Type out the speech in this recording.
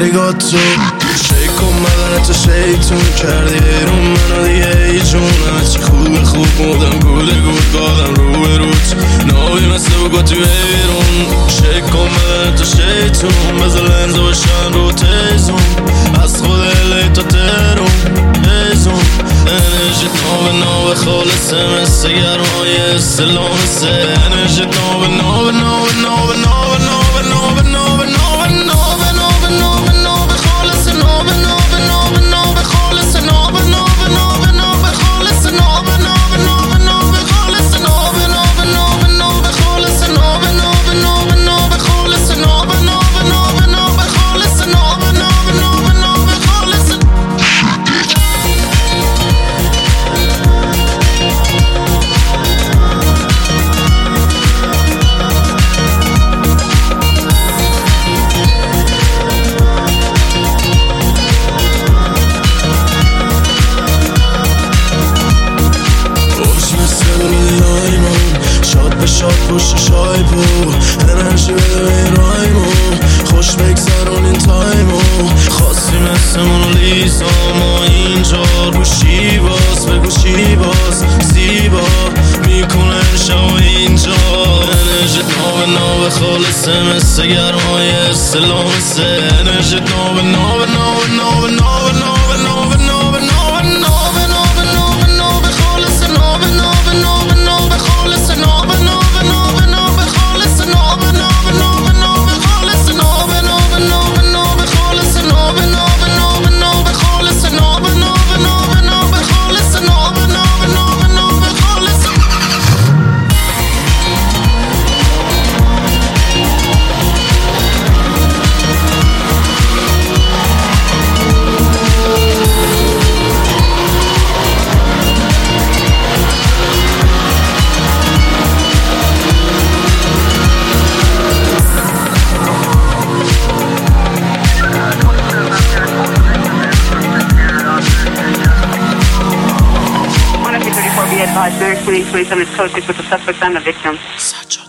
نگاه تو شیک کن بدنتو شیطون کردی بیرون منو دیگه ای جون همه چی خوب بودم گوله گادم رو به روت ناوی مثل بگو تو بیرون شیک کن بدنتو شیطون بذار لنزو بشن رو تیزون از خود الی تا ترون بیزون انرژی ناوه خالصه مثل گرمای اسلام سه انرژی ناوه شاد پشت شایبو انرژی بده به این رایمو خوش بگذرون این تایمو خواستی مثل مونالیزا ما اینجا رو شیباز بگو شیباز زیبا میکنه شب اینجا انرژی ناوه خالصه مثل گرمای اسلام سه انرژی ناوه Very 2027 is closest with the suspect and the victim.